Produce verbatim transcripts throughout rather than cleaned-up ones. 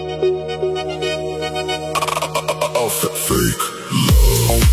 Oh, fake love.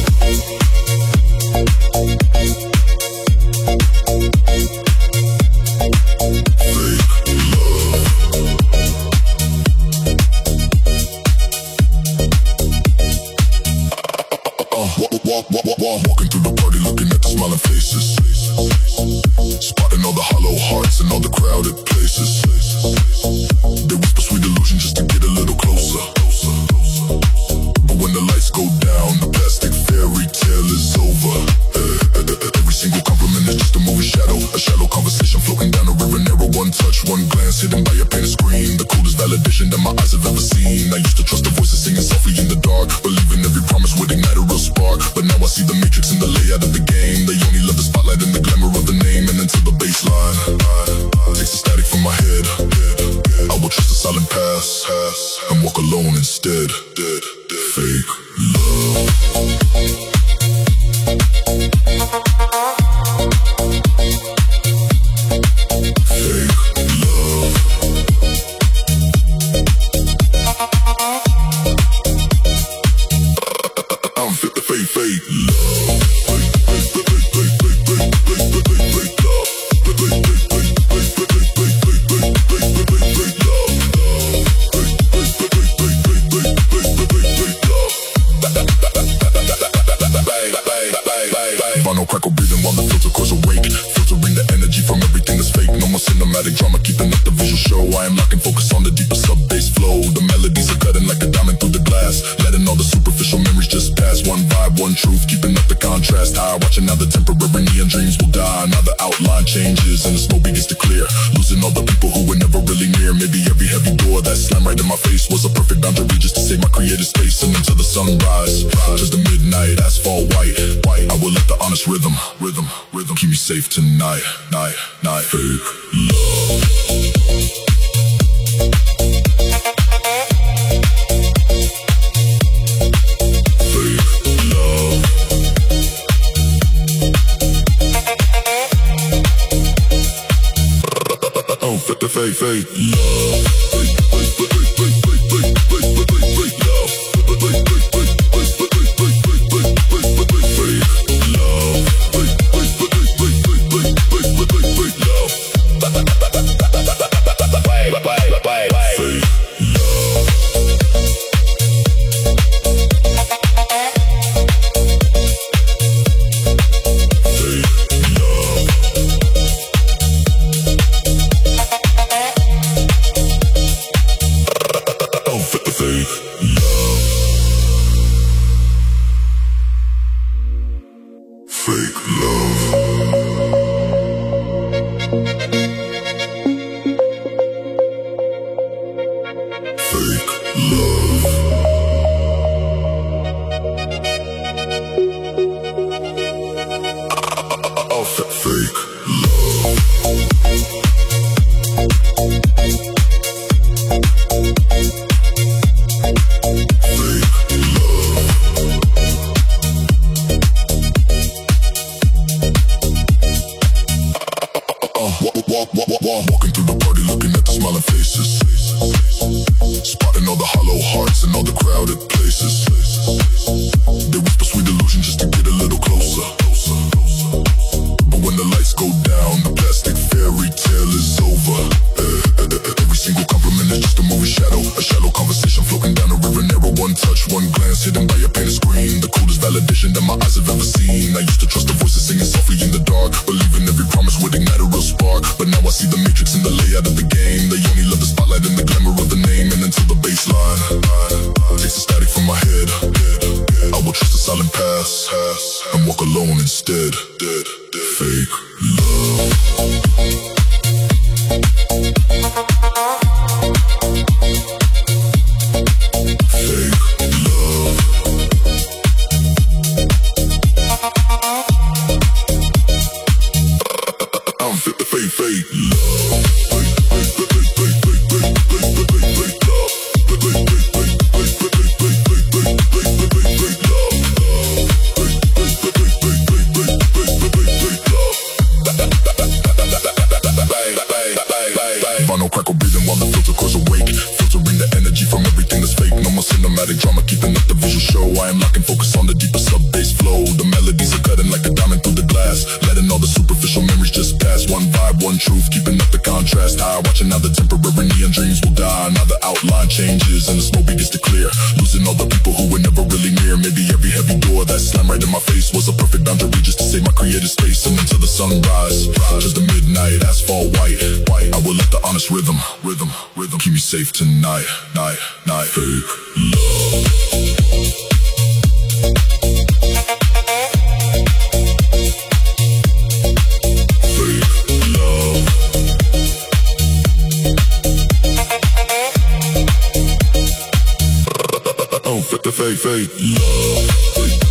Walk, walk, walk, walk, walking through the party, looking at the smiling faces, spotting all the hollow hearts and all the crowded places. They whisper sweet illusion just to get a little closer. But when the lights go down, the plastic fairy tale is over. Every single compliment is just a moving shadow, a shallow conversation floating down a river narrow. One touch, one glance, hidden by a painted screen. The coolest validation that my eyes have ever seen. I used to trust the voices singing softly in the dark, believing every promise would ignite a real spark. But now I see the matrix in the layout of the game. They only love the spotlight and the glamour of the name. And until the baseline takes the static from my head, I will trust the silent pass and walk alone instead. Fake love. Vinyl crackle breathing while the filter cores awake, filtering the energy from everything that's fake. No more cinematic drama, keeping up the visual show. I am locking focus on the deeper sub-bass flow. The melodies are cutting like a diamond through the glass, letting all the superficial memories just pass. One vibe, one truth, keeping up the contrast high. Watching how the temporary neon dreams will die. Now the outline changes and the smoke begins to clear, losing all the people who were never really near. Maybe every heavy door that slammed right in my face was a perfect boundary just to save my creative space. And until the sunrise, just the midnight asphalt white, white. I will let the honest rhythm, rhythm, rhythm keep me safe tonight, night, night. Fake love. Oh, fake, fake, fake love. Fake, fake, fake, fake, fake, fake, fake, fake, fake, fake love. Fake, fake, fake, fake, fake, fake, fake, fake, fake, fake, fake, fake, fake love. Fake, fake, fake, fake, fake, fake, fake, fake, fake, fake love. Fake love. Fake love. Fake love. Oh, fake love. Walk, walk, walk, walk, walking through the party, looking at the smiling faces, spotting all the hollow hearts and all the crowded places. They whisper sweet illusion just to get a little closer. But when the lights go down, the plastic fairy tale is over. Every single compliment is just a moving shadow, a shallow conversation floating down a river narrow. One touch, one glance, hidden by a painted screen. The coolest validation that my eyes have ever seen. I used to trust the voices singing softly in the dark, believing every promise would ignite a real spark. But now I see the matrix in the layout of the game. They only love the spotlight and the glamour of the name. And until the baseline takes the static from my head, I will trust the silent pass and walk alone instead. Fake love. Fake love. I am locking focus on the deeper sub-bass flow. The melodies are cutting like a diamond through the glass, letting all the superficial memories just pass. One vibe, one truth, keeping up the contrast high. Watching how the temporary neon dreams will die. Now the outline changes and the smoke begins to clear, losing all the people who were never really near. Maybe every heavy door that slammed right in my face was a perfect boundary just to save my creative space. And until the sunrise, just the midnight asphalt white, white. I will let the honest rhythm, rhythm, rhythm keep me safe tonight, night, night. Fake love. Oh, fake, fake, fake love.